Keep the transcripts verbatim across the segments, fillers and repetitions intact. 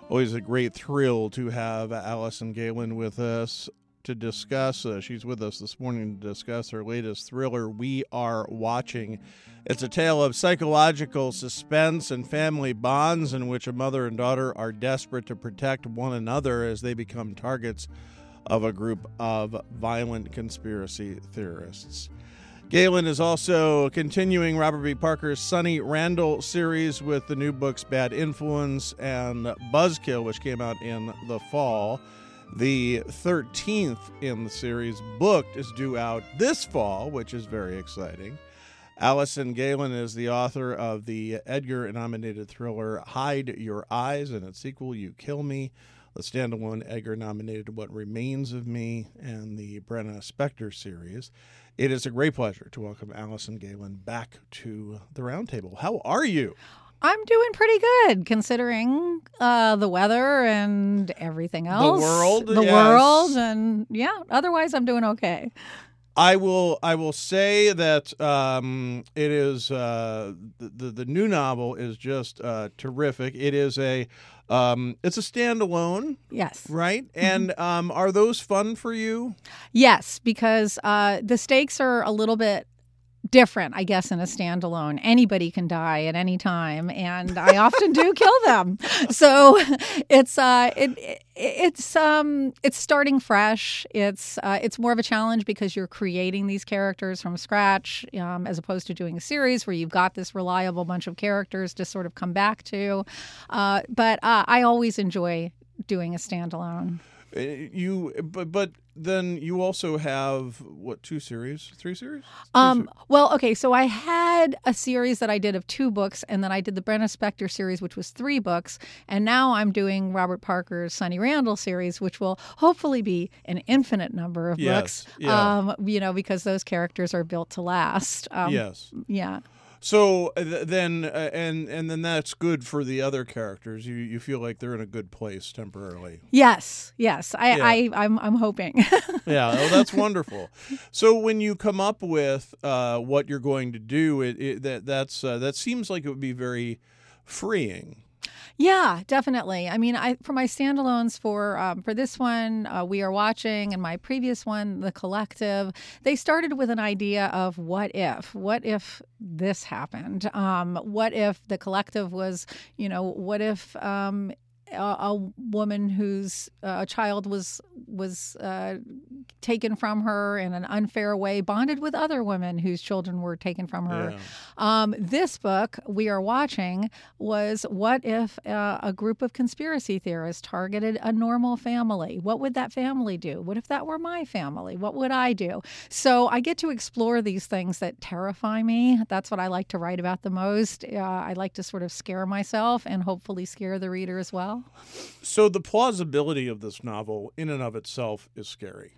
Always a great thrill to have Allison Galen with us to discuss. Uh, she's with us this morning to discuss her latest thriller, We Are Watching. It's a tale of psychological suspense and family bonds in which a mother and daughter are desperate to protect one another as they become targets of a group of violent conspiracy theorists. Galen is also continuing Robert B. Parker's Sonny Randall series with the new books Bad Influence and Buzzkill, which came out in the fall. The thirteenth in the series, Booked, is due out this fall, which is very exciting. Allison Galen is the author of the Edgar-nominated thriller Hide Your Eyes and its sequel, You Kill Me, the standalone Edgar-nominated What Remains of Me, and the Brenna Spector series. It is a great pleasure to welcome Allison Galen back to the Roundtable. How are you? I'm doing pretty good, considering uh, the weather and everything else. The world, The yes. world, and yeah, otherwise I'm doing okay. I will I will say that um, it is, uh, the, the, the new novel is just uh, terrific. It is a, um, it's a standalone. Yes. Right? And um, are those fun for you? Yes, because uh, the stakes are a little bit different, I guess, in a standalone. Anybody can die at any time, and I often do kill them. So it's uh, it, it it's um it's starting fresh. It's uh, it's more of a challenge because you're creating these characters from scratch, um, as opposed to doing a series where you've got this reliable bunch of characters to sort of come back to. Uh, but uh, I always enjoy doing a standalone. Uh, You, but but then you also have what, two series, three series? Three Um, ser- well, okay, so I had a series that I did of two books, and then I did the Brenna Spector series, which was three books, and now I'm doing Robert Parker's Sonny Randall series, which will hopefully be an infinite number of Yes, books. yeah. Um, you know, because those characters are built to last. Um, yes. Yeah. So uh, th- then, uh, and and then that's good for the other characters. You you feel like they're in a good place temporarily. Yes. Yes. I, Yeah. I I'm I'm hoping. Yeah, oh, that's wonderful. So when you come up with uh, what you're going to do, it, it that that's uh, that seems like it would be very freeing. Yeah, definitely. I mean, I for my standalones for um, for this one, uh, We Are Watching, and my previous one, The Collective, they started with an idea of what if? What if this happened? Um, what if The Collective was, you know, what if um, a, a woman whose uh, child was was uh, taken from her in an unfair way bonded with other women whose children were taken from her? Yeah. Um, this book, We Are Watching, was what if uh, a group of conspiracy theorists targeted a normal family? What would that family do? What if that were my family? What would I do? So I get to explore these things that terrify me. That's what I like to write about the most. Uh, I like to sort of scare myself and hopefully scare the reader as well. So the plausibility of this novel, in and of itself, is scary.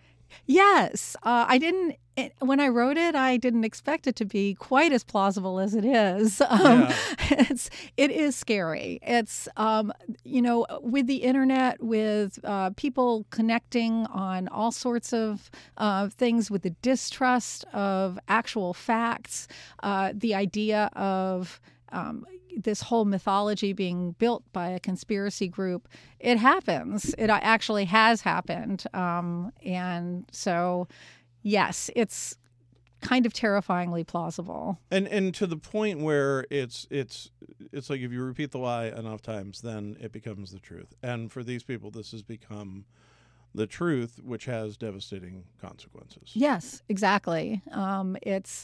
Yes, uh, I didn't. It, when I wrote it, I didn't expect it to be quite as plausible as it is. Um, Yeah. It's it is scary. It's um, you know, with the internet, with uh, people connecting on all sorts of uh, things, with the distrust of actual facts, uh, the idea of um, this whole mythology being built by a conspiracy group. It happens. It actually has happened. Um, and so, yes, it's kind of terrifyingly plausible. And and to the point where it's it's it's like if you repeat the lie enough times, then it becomes the truth. And for these people, this has become the truth, which has devastating consequences. Yes, exactly. Um, it's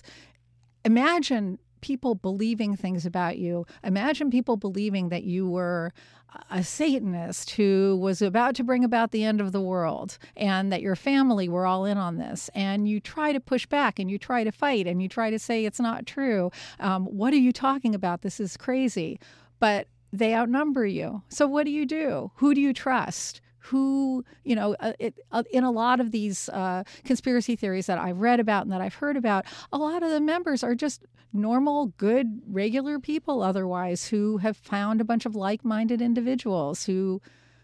imagine people believing things about you. Imagine people believing that you were a Satanist who was about to bring about the end of the world and that your family were all in on this. And you try to push back and you try to fight and you try to say it's not true. Um, what are you talking about? This is crazy. But they outnumber you. So what do you do? Who do you trust? Who, you know, uh, it, uh, in a lot of these uh, conspiracy theories that I've read about and that I've heard about, a lot of the members are just normal, good, regular people otherwise who have found a bunch of like-minded individuals who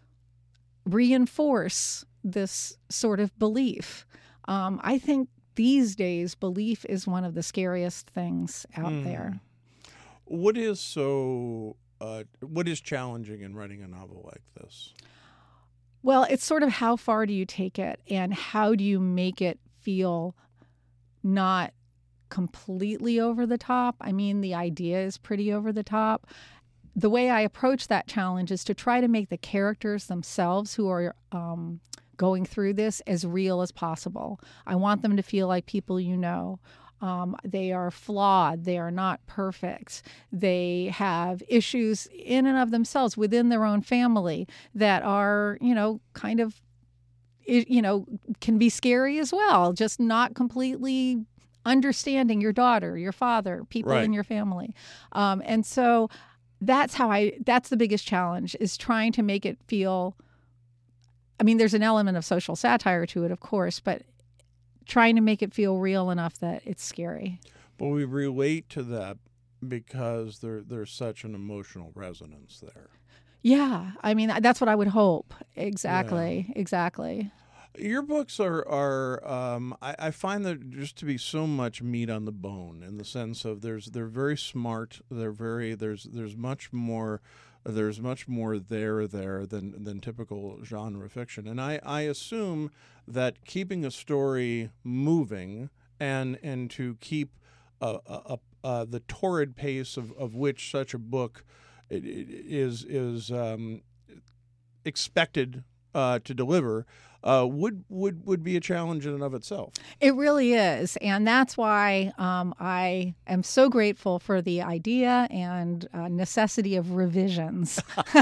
reinforce this sort of belief. Um, I think these days, belief is one of the scariest things out Mm. there. What is so uh, what is challenging in writing a novel like this? Well, it's sort of how far do you take it, and how do you make it feel not completely over the top? I mean, the idea is pretty over the top. The way I approach that challenge is to try to make the characters themselves who are um, going through this as real as possible. I want them to feel like people you know. Um, they are flawed. They are not perfect. They have issues in and of themselves within their own family that are, you know, kind of, you know, can be scary as well. Just not completely understanding your daughter, your father, people Right. in your family. Um, and so that's how I, that's the biggest challenge, is trying to make it feel, I mean, there's an element of social satire to it, of course, but trying to make it feel real enough that it's scary. But we relate to that because there there's such an emotional resonance there. Yeah, I mean, that's what I would hope. Exactly, yeah. exactly. Your books are, are um, I, I find that just to be so much meat on the bone, in the sense of there's they're very smart. They're very there's there's much more there's much more there there than than typical genre fiction. And I, I assume that keeping a story moving and and to keep uh, uh, uh, the torrid pace of, of which such a book is is um, expected uh, to deliver uh, would would would be a challenge in and of itself. It really is, and that's why um, I am so grateful for the idea and uh, necessity of revisions.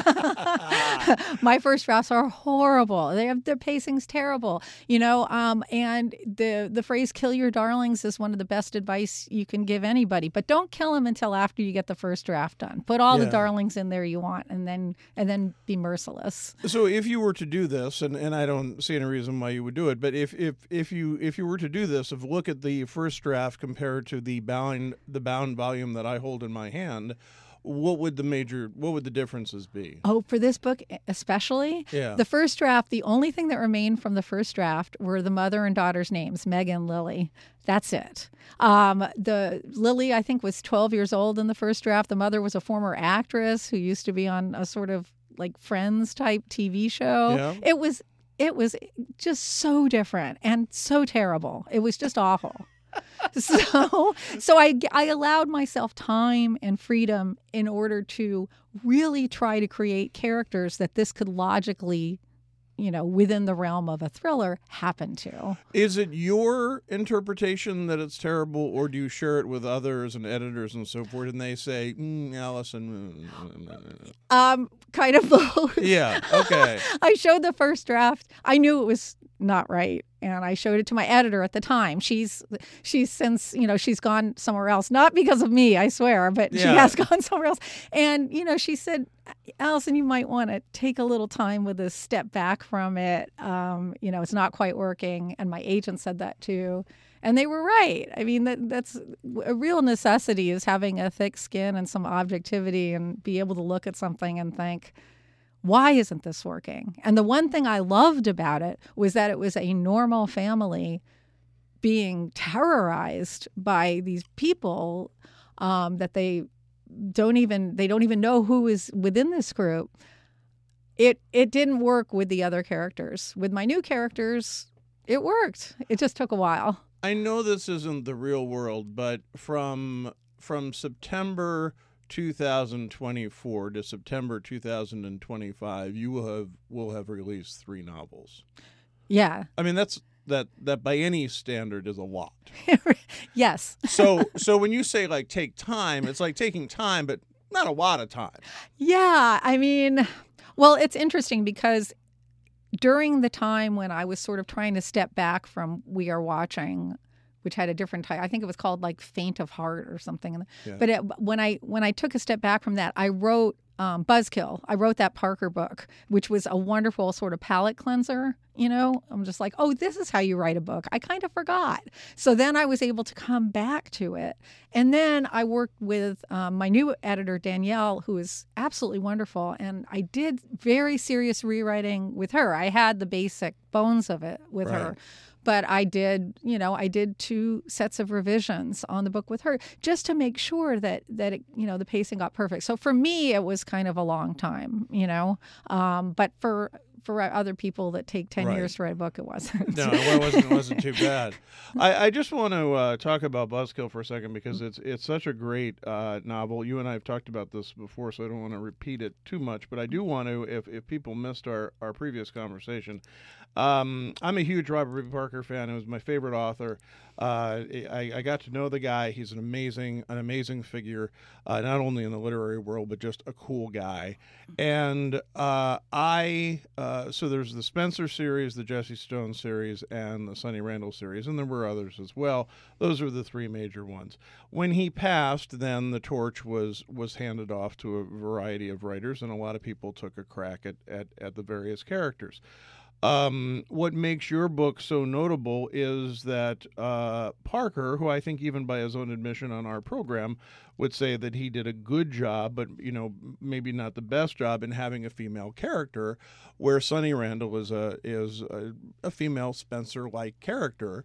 My first drafts are horrible. They have their pacing's terrible, you know. Um, and the the phrase "kill your darlings" is one of the best advice you can give anybody. But don't kill them until after you get the first draft done. Put all Yeah. the darlings in there you want, and then and then be merciless. So if you were to do this, and, and I don't see any reason why you would do it, but if, if, if you if you were to do this, if look at the first draft compared to the bound the bound volume that I hold in my hand, what would the major what would the differences be? Oh, for this book especially? Yeah. The first draft, the only thing that remained from the first draft were the mother and daughter's names, Meg and Lily. That's it. Um, the Lily, I think, was twelve years old in the first draft. The mother was a former actress who used to be on a sort of like Friends type T V show. Yeah. It was it was just so different and so terrible. It was just awful. So, so I, I allowed myself time and freedom in order to really try to create characters that this could logically, you know, within the realm of a thriller, happen to. Is it your interpretation that it's terrible, or do you share it with others and editors and so forth, and they say, mm, Allison? Mm, Um, kind of both. yeah, okay. I showed the first draft. I knew it was not right, and I showed it to my editor at the time. She's she's since, you know, she's gone somewhere else, not because of me, I swear, but she Yeah. has gone somewhere else. And, you know, she said, Allison, you might want to take a little time with this, step back from it. Um, you know, it's not quite working. And my agent said that too. And they were right. I mean, that that's a real necessity, is having a thick skin and some objectivity and be able to look at something and think, why isn't this working? And the one thing I loved about it was that it was a normal family being terrorized by these people um, that they don't even they don't even know who is within this group. It it didn't work with the other characters. With my new characters, it worked. It just took a while. I know this isn't the real world, but from from September two thousand twenty-four to September two thousand twenty-five, you will have will have released three novels. Yeah. I mean, that's that that by any standard is a lot. Yes. So so when you say like take time, it's like taking time, but not a lot of time. Yeah. I mean, well, it's interesting because during the time when I was sort of trying to step back from We Are Watching, which had a different title, I think it was called like Faint of Heart or something. Yeah. But it, when I when I took a step back from that, I wrote um, Buzzkill. I wrote that Parker book, which was a wonderful sort of palate cleanser. You know, I'm just like, oh, this is how you write a book. I kind of forgot. So then I was able to come back to it. And then I worked with um, my new editor, Danielle, who is absolutely wonderful. And I did very serious rewriting with her. I had the basic bones of it with Right. her. but I did, you know, I did two sets of revisions on the book with her just to make sure that that it, you know, the pacing got perfect. So for me, it was kind of a long time, you know, um, but for for other people that take ten Right. years to write a book, it wasn't. No, it wasn't. It wasn't too bad. I, I just want to uh, talk about Buzzkill for a second because it's it's such a great uh, novel. You and I have talked about this before, so I don't want to repeat it too much. But I do want to, if if people missed our, our previous conversation, um, I'm a huge Robert B. Parker fan. He was my favorite author. Uh, I, I got to know the guy. He's an amazing an amazing figure, uh, not only in the literary world but just a cool guy. And uh, I. Uh, so there's the Spencer series, the Jesse Stone series, and the Sonny Randall series, and there were others as well. Those are the three major ones. When he passed, then the torch was was handed off to a variety of writers, and a lot of people took a crack at, at, at the various characters. Um, what makes your book so notable is that uh, Parker, who I think even by his own admission on our program would say that he did a good job, but you know maybe not the best job in having a female character, where Sonny Randall is a is a, a female Spencer-like character.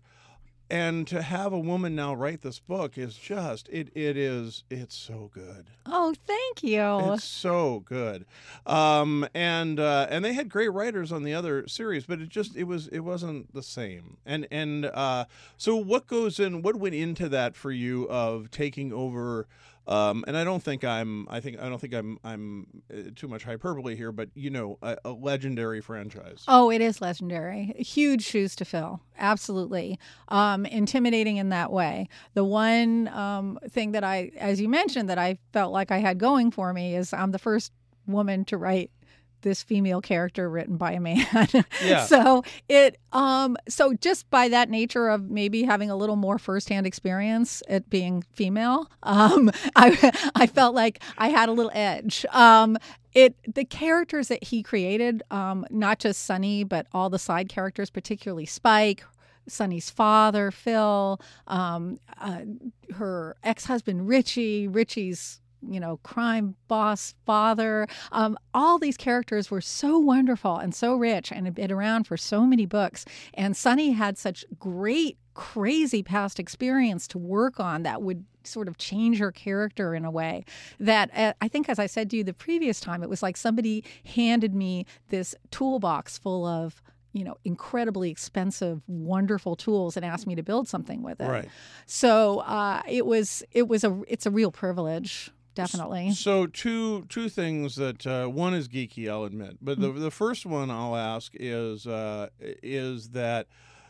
And to have a woman now write this book is just it it is it's so good. Oh, thank you. It's so good. Um, and uh, and they had great writers on the other series, but it just it was it wasn't the same. And and uh, so what goes in what went into that for you of taking over. Um, and I don't think I'm. I think I don't think I'm. I'm uh, too much hyperbole here, but you know, a, a legendary franchise. Oh, it is legendary. Huge shoes to fill. Absolutely, um, intimidating in that way. The one um, thing that I, as you mentioned, that I felt like I had going for me is I'm the first woman to write this female character written by a man. Yeah. So it um so just by that nature of maybe having a little more firsthand experience at being female, um I I felt like I had a little edge. Um It the characters that he created, um, not just Sonny, but all the side characters, particularly Spike, Sonny's father, Phil, um, uh, her ex-husband Richie, Richie's you know, crime boss father. Um, all these characters were so wonderful and so rich and had been around for so many books. And Sonny had such great, crazy past experience to work on that would sort of change her character in a way that uh, I think, as I said to you the previous time, it was like somebody handed me this toolbox full of you know, incredibly expensive, wonderful tools and asked me to build something with it. Right. So uh, it was, it was a, it's a real privilege. Definitely. So two two things that uh, one is geeky, I'll admit, but the the first one I'll ask is uh, is that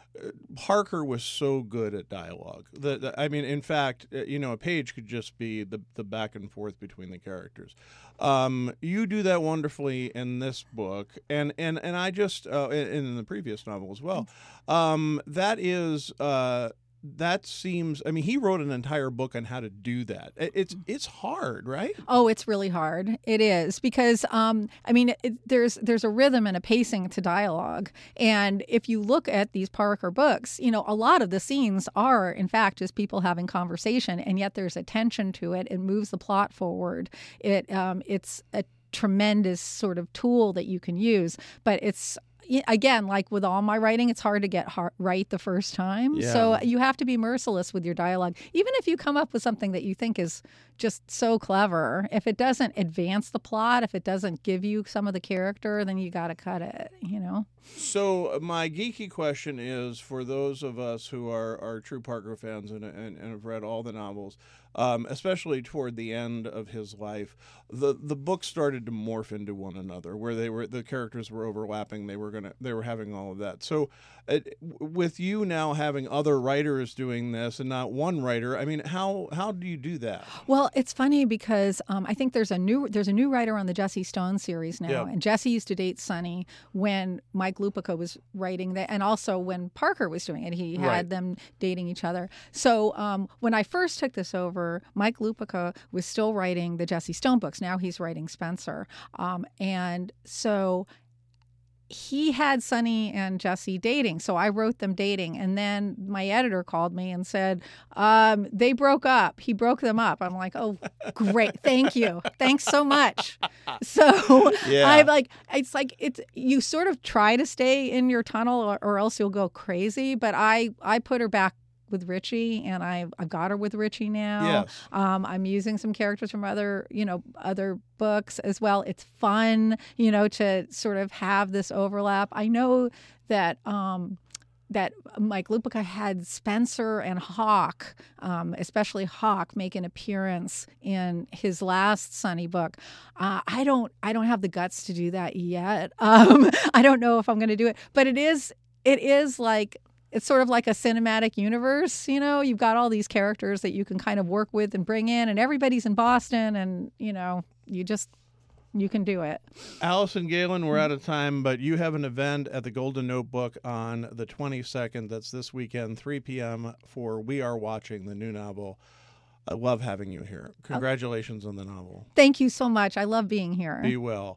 Parker was so good at dialogue. The, the, I mean, in fact, you know, a page could just be the the back and forth between the characters. Um, you do that wonderfully in this book, and and and I just uh, and in the previous novel as well. Um, that is. Uh, That seems. I mean, he wrote an entire book on how to do that. It's it's hard, right? Oh, it's really hard. It is because um, I mean, it, there's there's a rhythm and a pacing to dialogue, and if you look at these Parker books, you know, a lot of the scenes are in fact just people having conversation, and yet there's a tension to it. It moves the plot forward. It um, it's a tremendous sort of tool that you can use, but it's. Again, like with all my writing, it's hard to get hard, right the first time. Yeah. So you have to be merciless with your dialogue. Even if you come up with something that you think is just so clever, if it doesn't advance the plot, if it doesn't give you some of the character, then you got to cut it, you know? So my geeky question is, for those of us who are, are true Parker fans and, and, and have read all the novels, um, especially toward the end of his life, the the books started to morph into one another, where they were the characters were overlapping. They were gonna they were having all of that. So, it, with you now having other writers doing this and not one writer, I mean, how how do you do that? Well, it's funny because um, I think there's a new there's a new writer on the Jesse Stone series now, Yeah. and Jesse used to date Sonny when Mike Lupica was writing that, and also when Parker was doing it, he had Right. them dating each other. So um, when I first took this over, Mike Lupica was still writing the Jesse Stone books. Now he's writing Spencer, um, and so he had Sonny and Jesse dating, so I wrote them dating. And then my editor called me and said, um, they broke up. He broke them up. I'm like, oh, great. Thank you. Thanks so much. So Yeah. I'm like, it's like, it's, you sort of try to stay in your tunnel or, or else you'll go crazy. But I, I put her back with Richie, and I've, I've got her with Richie now. Yes. Um, I'm using some characters from other, you know, other books as well. It's fun, you know, to sort of have this overlap. I know that um, that Mike Lupica had Spencer and Hawk, um, especially Hawk, make an appearance in his last Sonny book. Uh, I don't, I don't have the guts to do that yet. Um, I don't know if I'm going to do it, but it is, it is like. It's sort of like a cinematic universe, you know, you've got all these characters that you can kind of work with and bring in, and everybody's in Boston, and, you know, you just, you can do it. Allison Galen, we're out of time, but you have an event at the Golden Notebook on the twenty-second. That's this weekend, three p.m. for We Are Watching, the new novel. I love having you here. Congratulations on the novel. Thank you so much. I love being here. Be well.